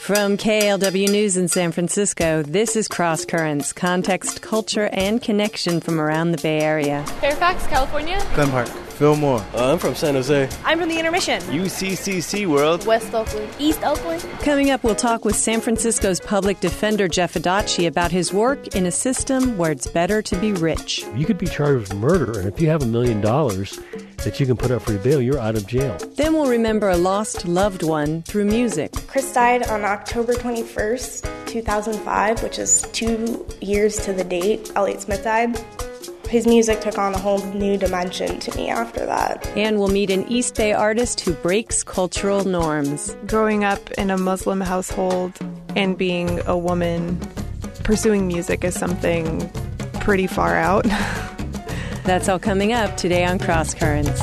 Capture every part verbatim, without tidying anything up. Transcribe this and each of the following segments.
From K L W News in San Francisco, this is Cross Currents, context, culture, and connection from around the Bay Area. Fairfax, California. Glen Park. Fillmore. Uh, I'm from San Jose. I'm from the Intermission. U C C C World. West Oakland. East Oakland. Coming up, we'll talk with San Francisco's public defender Jeff Adachi about his work in a system where it's better to be rich. You could be charged with murder, and if you have a million dollars that you can put up for your bail, you're out of jail. Then we'll remember a lost loved one through music. Chris died on October twenty-first, two thousand five, which is two years to the date Elliott Smith died. His music took on a whole new dimension to me after that. And we'll meet an East Bay artist who breaks cultural norms. Growing up in a Muslim household and being a woman, pursuing music is something pretty far out. That's all coming up today on Cross Currents.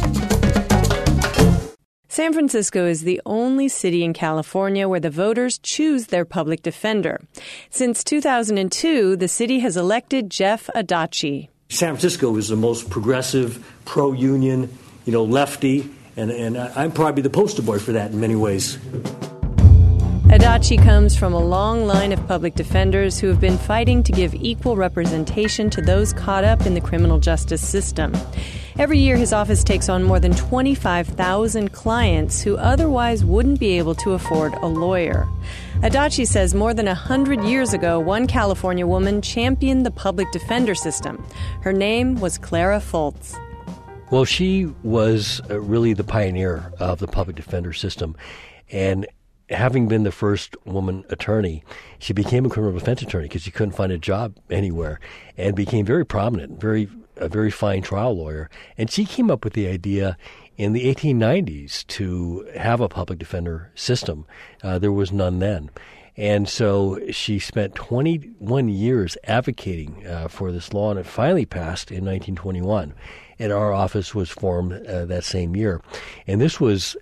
San Francisco is the only city in California where the voters choose their public defender. Since two thousand two, the city has elected Jeff Adachi. San Francisco is the most progressive, pro-union, you know, lefty, and, and I'm probably the poster boy for that in many ways. Adachi comes from a long line of public defenders who have been fighting to give equal representation to those caught up in the criminal justice system. Every year, his office takes on more than twenty-five thousand clients who otherwise wouldn't be able to afford a lawyer. Adachi says more than one hundred years ago, one California woman championed the public defender system. Her name was Clara Fultz. Well, she was uh, really the pioneer of the public defender system. And having been the first woman attorney, she became a criminal defense attorney because she couldn't find a job anywhere, and became very prominent, very a very fine trial lawyer. And she came up with the idea in the eighteen nineties to have a public defender system. Uh, there was none then. And so she spent twenty-one years advocating uh, for this law, and it finally passed in nineteen twenty-one. And our office was formed uh, that same year. And this was,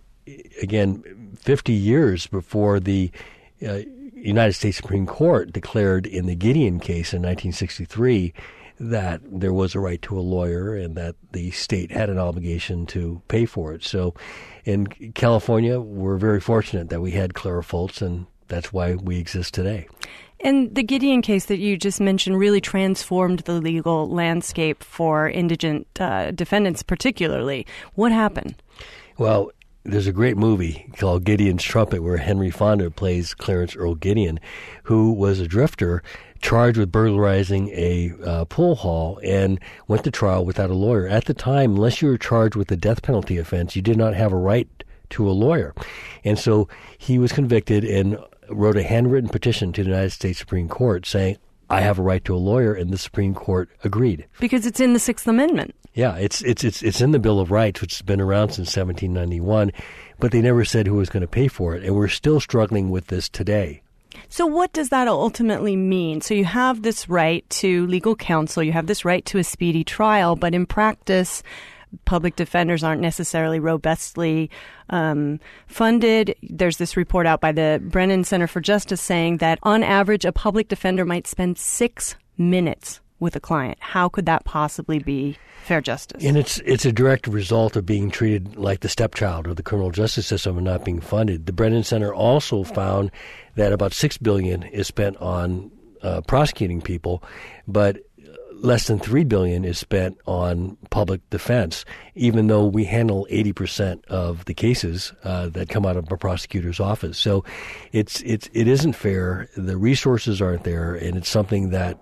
again, fifty years before the uh, United States Supreme Court declared in the Gideon case in nineteen sixty-three that there was a right to a lawyer and that the state had an obligation to pay for it. So in California, we're very fortunate that we had Clara Fultz, and that's why we exist today. And the Gideon case that you just mentioned really transformed the legal landscape for indigent uh, defendants particularly. What happened? Well, there's a great movie called Gideon's Trumpet where Henry Fonda plays Clarence Earl Gideon, who was a drifter charged with burglarizing a uh, pool hall and went to trial without a lawyer. At the time, unless you were charged with a death penalty offense, you did not have a right to a lawyer. And so he was convicted and wrote a handwritten petition to the United States Supreme Court saying, I have a right to a lawyer, and the Supreme Court agreed. Because it's in the Sixth Amendment. Yeah, it's it's it's it's in the Bill of Rights, which has been around since seventeen ninety-one, but they never said who was going to pay for it, and we're still struggling with this today. So what does that ultimately mean? So you have this right to legal counsel, you have this right to a speedy trial, but in practice, public defenders aren't necessarily robustly um, funded. There's this report out by the Brennan Center for Justice saying that on average, a public defender might spend six minutes with a client. How could that possibly be fair justice? And it's it's a direct result of being treated like the stepchild of the criminal justice system and not being funded. The Brennan Center also found that about six billion dollars is spent on uh, prosecuting people, but less than three billion dollars is spent on public defense, even though we handle eighty percent of the cases uh, that come out of a prosecutor's office. So it's it's it isn't fair. The resources aren't there, and it's something that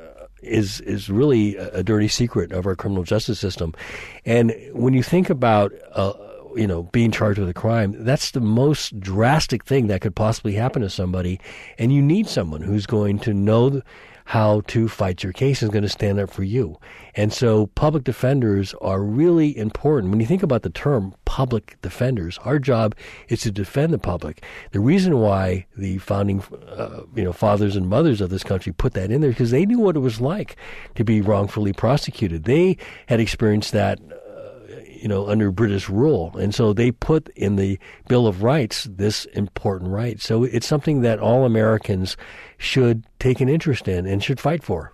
is is really a dirty secret of our criminal justice system. And when you think about uh, you know being charged with a crime, that's the most drastic thing that could possibly happen to somebody, and you need someone who's going to know how to fight your case and is going to stand up for you. And so public defenders are really important. When you think about the term public defenders, our job is to defend the public. The reason why the founding uh, you know, fathers and mothers of this country put that in there is because they knew what it was like to be wrongfully prosecuted. They had experienced that you know, under British rule. And so they put in the Bill of Rights this important right. So it's something that all Americans should take an interest in and should fight for.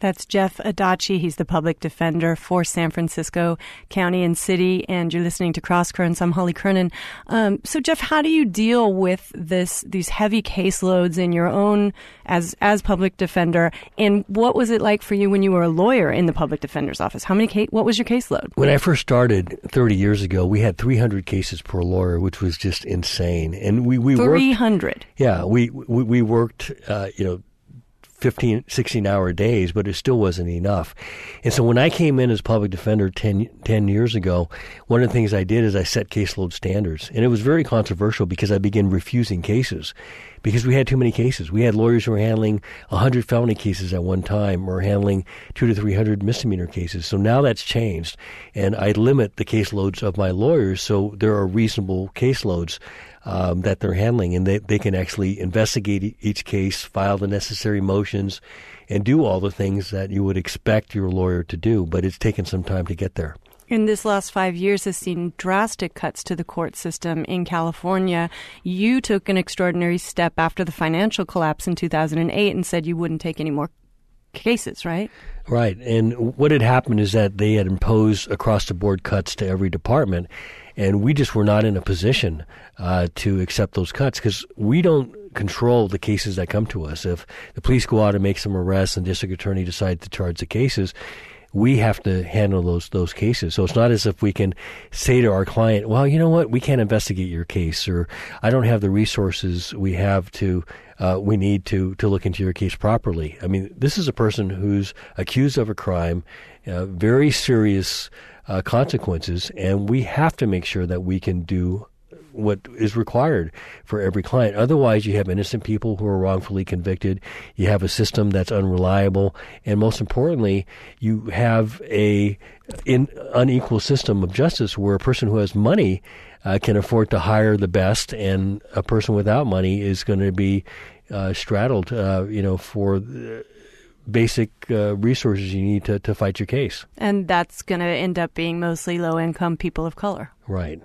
That's Jeff Adachi. He's the public defender for San Francisco County and City, and you're listening to Cross Currents. I'm Holly Kernan. Um, so, Jeff, how do you deal with this these heavy caseloads in your own as as public defender? And what was it like for you when you were a lawyer in the public defender's office? How many case, what was your caseload? When I first started thirty years ago, we had three hundred cases per lawyer, which was just insane. And we we three hundred. Worked, yeah, we we, we worked, uh, you know. fifteen, sixteen hour days, but it still wasn't enough. And so when I came in as public defender ten, ten years ago, one of the things I did is I set caseload standards. And it was very controversial because I began refusing cases because we had too many cases. We had lawyers who were handling one hundred felony cases at one time or handling two to three hundred misdemeanor cases. So now that's changed. And I limit the caseloads of my lawyers so there are reasonable caseloads Um, that they're handling, and they, they can actually investigate each case, file the necessary motions, and do all the things that you would expect your lawyer to do. But it's taken some time to get there. And this last five years has seen drastic cuts to the court system in California. You took an extraordinary step after the financial collapse in two thousand eight and said you wouldn't take any more cases, right? Right. And what had happened is that they had imposed across-the-board cuts to every department, and we just were not in a position uh, to accept those cuts because we don't control the cases that come to us. If the police go out and make some arrests and district attorney decides to charge the cases, we have to handle those those cases. So it's not as if we can say to our client, well, you know what, we can't investigate your case, or I don't have the resources we have to, uh, we need to, to look into your case properly. I mean, this is a person who's accused of a crime, uh, very serious uh, consequences, and we have to make sure that we can do what is required for every client. Otherwise, you have innocent people who are wrongfully convicted. You have a system that's unreliable. And most importantly, you have a in, unequal system of justice where a person who has money uh, can afford to hire the best, and a person without money is going to be uh, straddled, uh, you know, for basic uh, resources you need to, to fight your case. And that's going to end up being mostly low-income people of color. Right.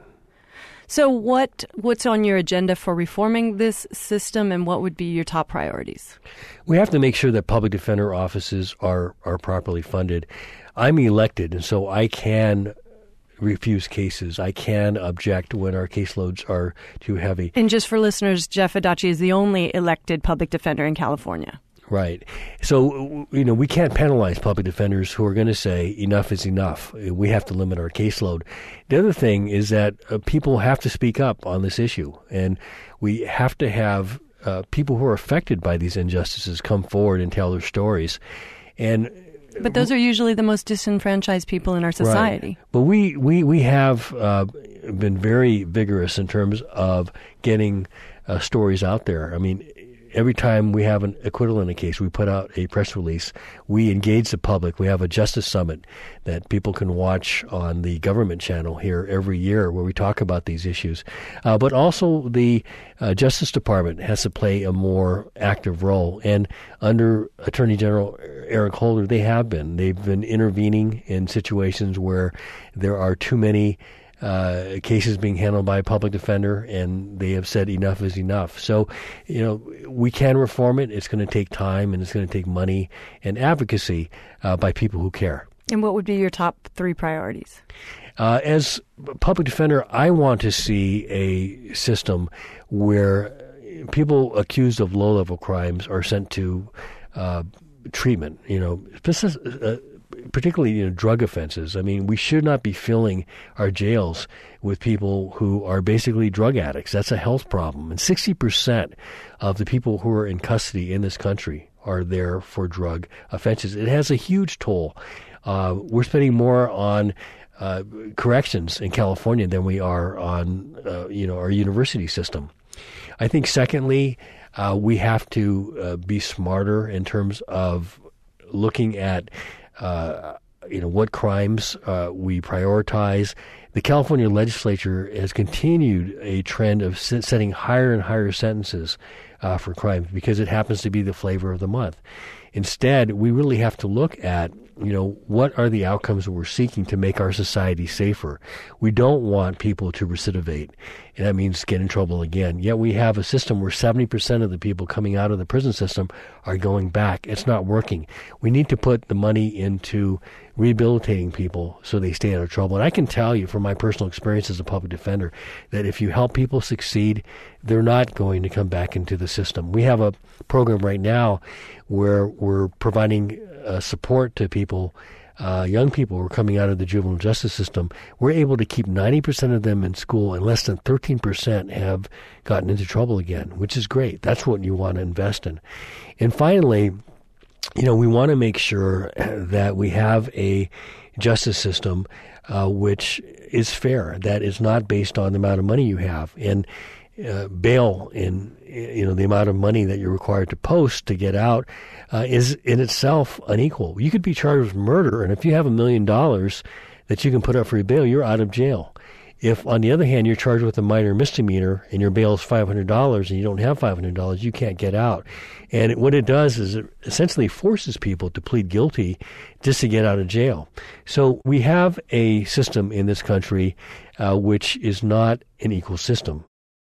So what what's on your agenda for reforming this system, and what would be your top priorities? We have to make sure that public defender offices are, are properly funded. I'm elected, and so I can refuse cases. I can object when our caseloads are too heavy. And just for listeners, Jeff Adachi is the only elected public defender in California. Right. So, you know, we can't penalize public defenders who are going to say enough is enough. We have to limit our caseload. The other thing is that uh, people have to speak up on this issue, and we have to have uh, people who are affected by these injustices come forward and tell their stories. And But those are usually the most disenfranchised people in our society. Right. But we, we, we have uh, been very vigorous in terms of getting uh, stories out there. I mean, every time we have an acquittal in a case, we put out a press release. We engage the public. We have a Justice Summit that people can watch on the government channel here every year where we talk about these issues. Uh, but also the uh, Justice Department has to play a more active role. And under Attorney General Eric Holder, they have been. They've been intervening in situations where there are too many Uh, cases being handled by a public defender, and they have said enough is enough. So, you know, we can reform it. It's going to take time, and it's going to take money and advocacy uh, by people who care. And what would be your top three priorities? Uh, as public defender, I want to see a system where people accused of low-level crimes are sent to uh, treatment, you know, uh, particularly, you know, drug offenses. I mean, we should not be filling our jails with people who are basically drug addicts. That's a health problem. And sixty percent of the people who are in custody in this country are there for drug offenses. It has a huge toll. Uh, we're spending more on uh, corrections in California than we are on, uh, you know, our university system. I think, secondly, uh, we have to uh, be smarter in terms of looking at Uh, you know, what crimes uh, we prioritize, The California legislature has continued a trend of setting higher and higher sentences uh, for crimes because it happens to be the flavor of the month. Instead, we really have to look at, you know, what are the outcomes that we're seeking to make our society safer? We don't want people to recidivate, and that means get in trouble again. Yet we have a system where seventy percent of the people coming out of the prison system are going back. It's not working. We need to put the money into rehabilitating people so they stay out of trouble. And I can tell you from my personal experience as a public defender that if you help people succeed, they're not going to come back into the system. We have a program right now where we're providing uh, support to people, uh, young people who are coming out of the juvenile justice system. We're able to keep ninety percent of them in school, and less than thirteen percent have gotten into trouble again, which is great. That's what you want to invest in. And finally, you know, we want to make sure that we have a justice system uh, which is fair, that is not based on the amount of money you have. And uh, bail, in you know, the amount of money that you're required to post to get out uh, is in itself unequal. You could be charged with murder, and if you have a million dollars that you can put up for your bail, you're out of jail. If, on the other hand, you're charged with a minor misdemeanor and your bail is five hundred dollars and you don't have five hundred dollars, you can't get out. And it, what it does is it essentially forces people to plead guilty just to get out of jail. So we have a system in this country uh, which is not an equal system.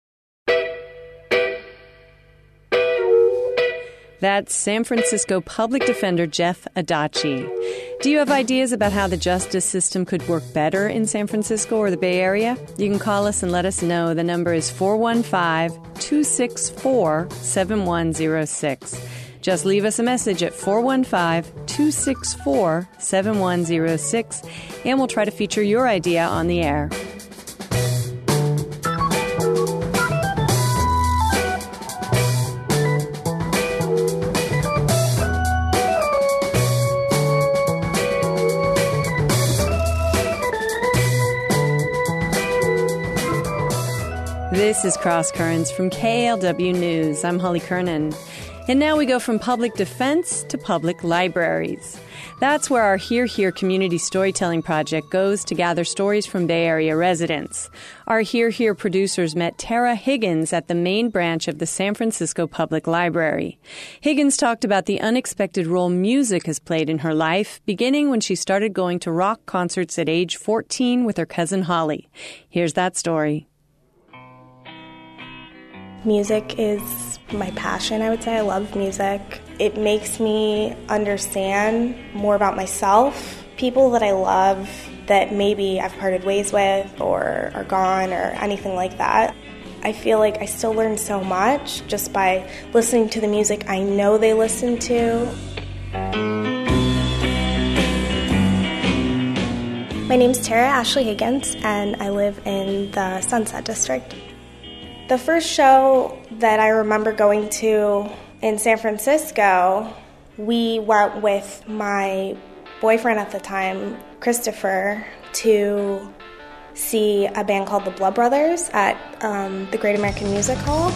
That's San Francisco Public Defender Jeff Adachi. Do you have ideas about how the justice system could work better in San Francisco or the Bay Area? You can call us and let us know. The number is four one five, two six four, seven one zero six. Just leave us a message at four one five, two six four, seven one zero six, and we'll try to feature your idea on the air. This is Cross Currents from K L W News. I'm Holly Kernan. And now we go from public defense to public libraries. That's where our Hear Here community storytelling project goes to gather stories from Bay Area residents. Our Hear Here producers met Tara Higgins at the main branch of the San Francisco Public Library. Higgins talked about the unexpected role music has played in her life, beginning when she started going to rock concerts at age fourteen with her cousin Holly. Here's that story. Music is my passion, I would say. I love music. It makes me understand more about myself, people that I love that maybe I've parted ways with or are gone or anything like that. I feel like I still learn so much just by listening to the music I know they listen to. My name's Tara Ashley Higgins, and I live in the Sunset District. The first show that I remember going to in San Francisco, we went with my boyfriend at the time, Christopher, to see a band called the Blood Brothers at um, the Great American Music Hall.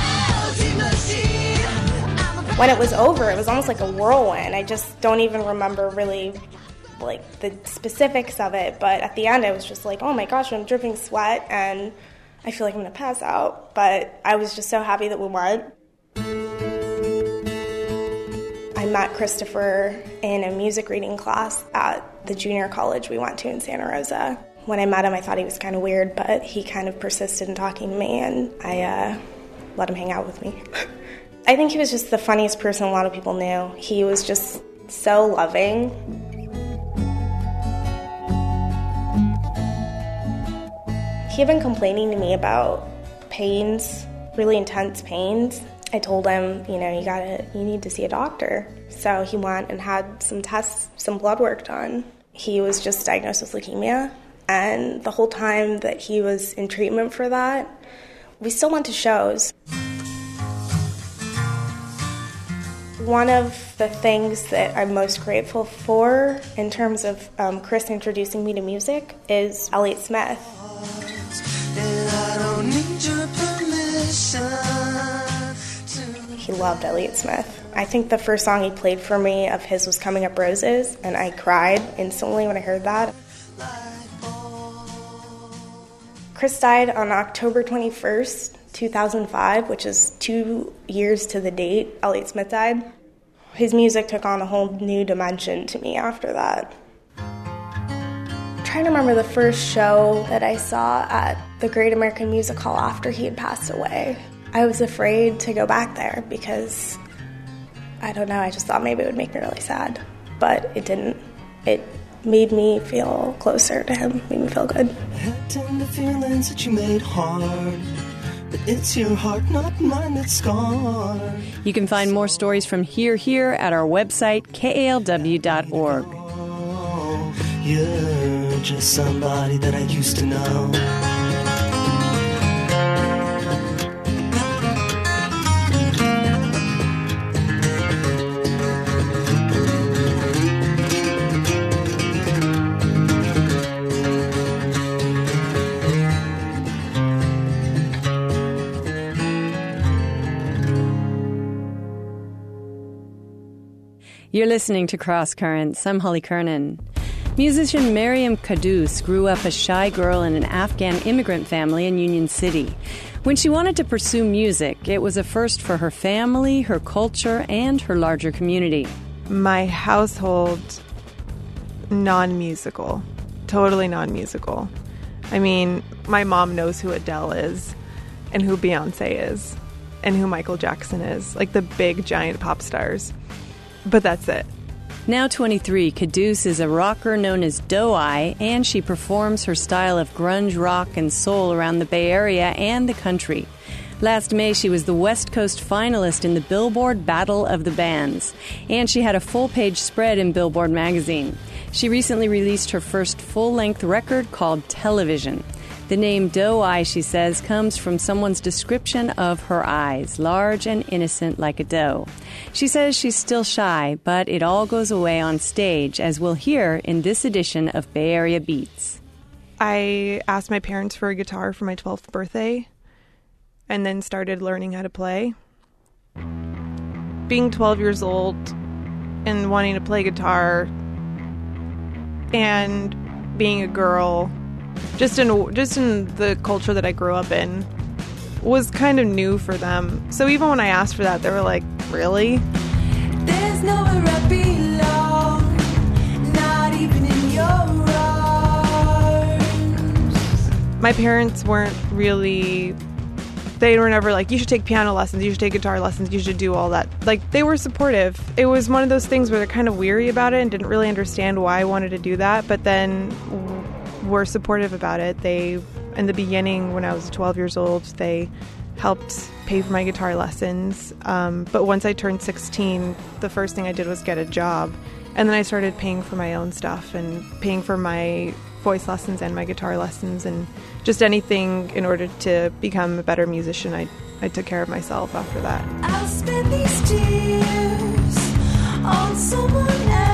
When it was over, it was almost like a whirlwind. I just don't even remember really like the specifics of it, but at the end I was just like, oh my gosh, I'm dripping sweat and I feel like I'm going to pass out, but I was just so happy that we went. I met Christopher in a music reading class at the junior college we went to in Santa Rosa. When I met him, I thought he was kind of weird, but he kind of persisted in talking to me, and I uh, let him hang out with me. I think he was just the funniest person a lot of people knew. He was just so loving. He had been complaining to me about pains, really intense pains. I told him, you know, you gotta, you need to see a doctor. So he went and had some tests, some blood work done. He was just diagnosed with leukemia, and the whole time that he was in treatment for that, we still went to shows. One of the things that I'm most grateful for in terms of um, Chris introducing me to music is Elliott Smith. And I don't need your permission to... He loved Elliott Smith. I think the first song he played for me of his was Coming Up Roses, and I cried instantly when I heard that. Chris died on October twenty-first, two thousand five, which is two years to the date Elliott Smith died. His music took on a whole new dimension to me after that. I'm trying to remember the first show that I saw at the Great American Music Hall after he had passed away. I was afraid to go back there because, I don't know, I just thought maybe it would make me really sad. But it didn't. It made me feel closer to him, made me feel good. I had tender feelings that you made hard, but it's your heart, not mine, that's scarred. You can find more stories from Here Here at our website, K A L W dot org. Oh, you're just somebody that I used to know. You're listening to Cross Currents. I'm Holly Kernan. Musician Mariam Kadous grew up a shy girl in an Afghan immigrant family in Union City. When she wanted to pursue music, it was a first for her family, her culture, and her larger community. My household, non-musical. Totally non-musical. I mean, my mom knows who Adele is, and who Beyonce is, and who Michael Jackson is. Like the big, giant pop stars. But that's it. Now twenty-three, Kadous is a rocker known as Doe-Eye, and she performs her style of grunge rock and soul around the Bay Area and the country. Last May, she was the West Coast finalist in the Billboard Battle of the Bands, and she had a full-page spread in Billboard magazine. She recently released her first full-length record called Television. The name Doe-Eye, she says, comes from someone's description of her eyes, large and innocent like a doe. She says she's still shy, but it all goes away on stage, as we'll hear in this edition of Bay Area Beats. I asked my parents for a guitar for my twelfth birthday, and then started learning how to play. Being twelve years old and wanting to play guitar, and being a girl, just in just in the culture that I grew up in, was kind of new for them. So even when I asked for that, they were like, really? There's nowhere I belong, not even in your arms. My parents weren't really, they were never like, you should take piano lessons, you should take guitar lessons, you should do all that. Like, they were supportive. It was one of those things where they're kind of weary about it and didn't really understand why I wanted to do that, but then were supportive about it. They, in the beginning, when I was twelve years old, they helped pay for my guitar lessons. Um, but once I turned sixteen, the first thing I did was get a job. And then I started paying for my own stuff and paying for my voice lessons and my guitar lessons and just anything in order to become a better musician. I, I took care of myself after that. I'll spend these tears on someone else.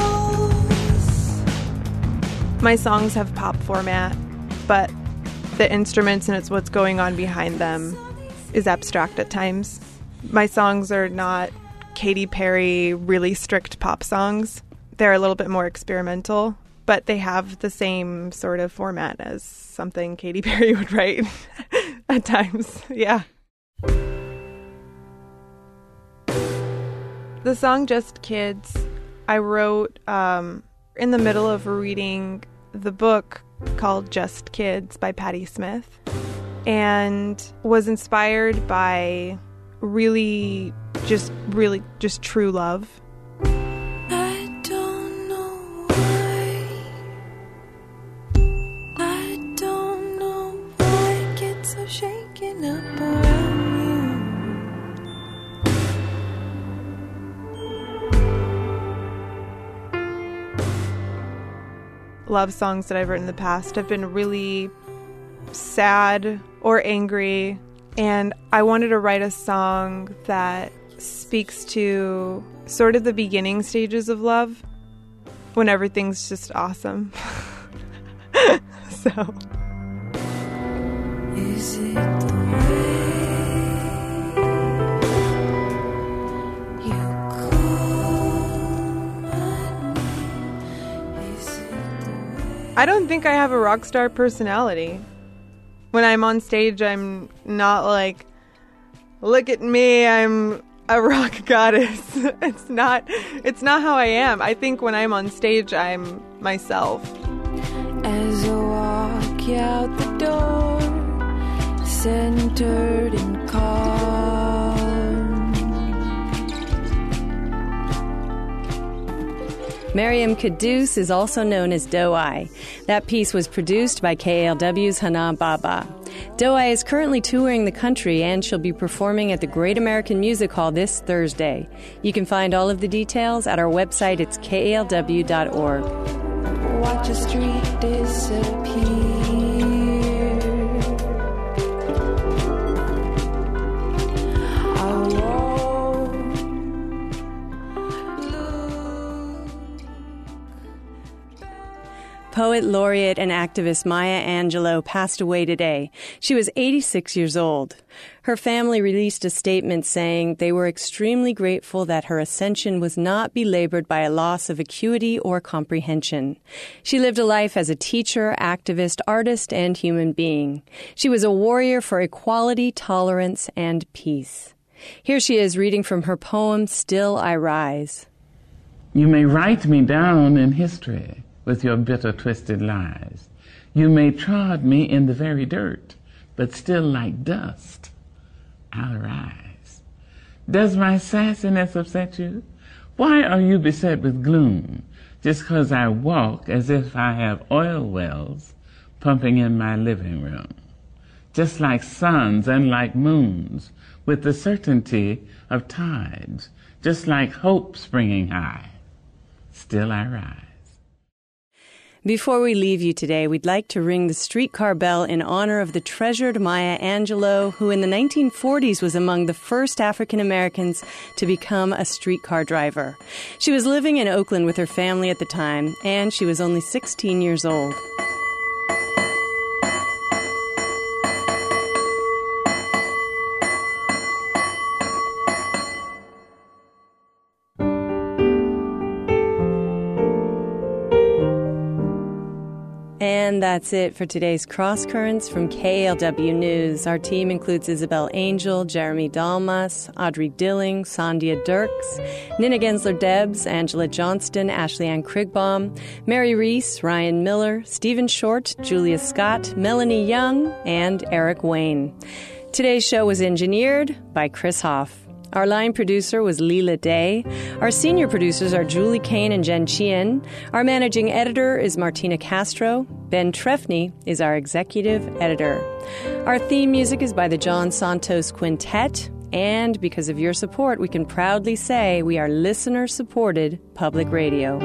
My songs have pop format, but the instruments and it's what's going on behind them is abstract at times. My songs are not Katy Perry, really strict pop songs. They're a little bit more experimental, but they have the same sort of format as something Katy Perry would write at times. Yeah. The song Just Kids, I wrote um, in the middle of reading the book called Just Kids by Patti Smith, and was inspired by really, just really, just true love. I don't know why. I don't know why I get so shaken up around Love songs that I've written in the past have been really sad or angry, and I wanted to write a song that speaks to sort of the beginning stages of love when everything's just awesome. So Is it the way you call my name? Is it the way I don't think I have a rock star personality. when I'm on stage, I'm not like, look at me, I'm a rock goddess. It's not, it's not how I am. I think when I'm on stage, I'm myself. As I walk out the door, centered and calm. Mariam Caduce is also known as Do-I. That piece was produced by K A L W's Hana Baba. Do-I is currently touring the country, and she'll be performing at the Great American Music Hall this Thursday. You can find all of the details at our website. It's K A L W dot org. Watch a street disappear. Poet, laureate, and activist Maya Angelou passed away today. She was eighty-six years old. Her family released a statement saying they were extremely grateful that her ascension was not belabored by a loss of acuity or comprehension. She lived a life as a teacher, activist, artist, and human being. She was a warrior for equality, tolerance, and peace. Here she is reading from her poem, Still I Rise. You may write me down in history with your bitter, twisted lies. You may trod me in the very dirt, but still like dust, I'll rise. Does my sassiness upset you? Why are you beset with gloom, just 'cause I walk as if I have oil wells pumping in my living room? Just like suns and like moons, with the certainty of tides, just like hope springing high, still I rise. Before we leave you today, we'd like to ring the streetcar bell in honor of the treasured Maya Angelou, who in the nineteen forties was among the first African Americans to become a streetcar driver. She was living in Oakland with her family at the time, and she was only sixteen years old. And that's it for today's Cross Currents from K A L W News. Our team includes Isabel Angel, Jeremy Dalmas, Audrey Dilling, Sandia Dirks, Nina Gensler-Debs, Angela Johnston, Ashley Ann Krigbaum, Mary Reese, Ryan Miller, Stephen Short, Julia Scott, Melanie Young, and Eric Wayne. Today's show was engineered by Chris Hoff. Our line producer was Leela Day. Our senior producers are Julie Kane and Jen Chien. Our managing editor is Martina Castro. Ben Trefny is our executive editor. Our theme music is by the John Santos Quintet. And because of your support, we can proudly say we are listener-supported public radio.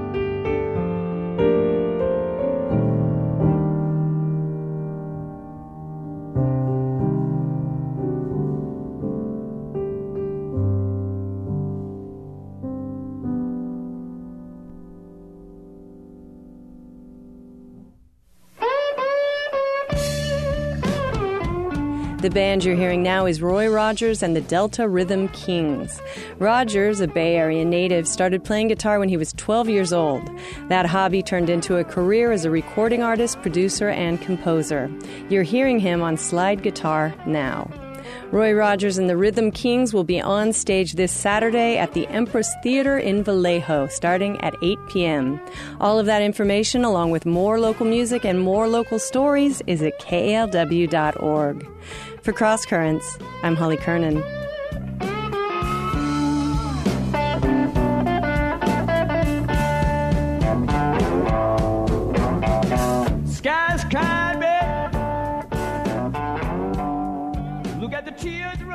The band you're hearing now is Roy Rogers and the Delta Rhythm Kings. Rogers, a Bay Area native, started playing guitar when he was twelve years old. That hobby turned into a career as a recording artist, producer, and composer. You're hearing him on slide guitar now. Roy Rogers and the Rhythm Kings will be on stage this Saturday at the Empress Theater in Vallejo, starting at eight p.m. All of that information, along with more local music and more local stories, is at K A L W dot org. For Cross Currents, I'm Holly Kernan. Sky's crying, baby. Look at the tears.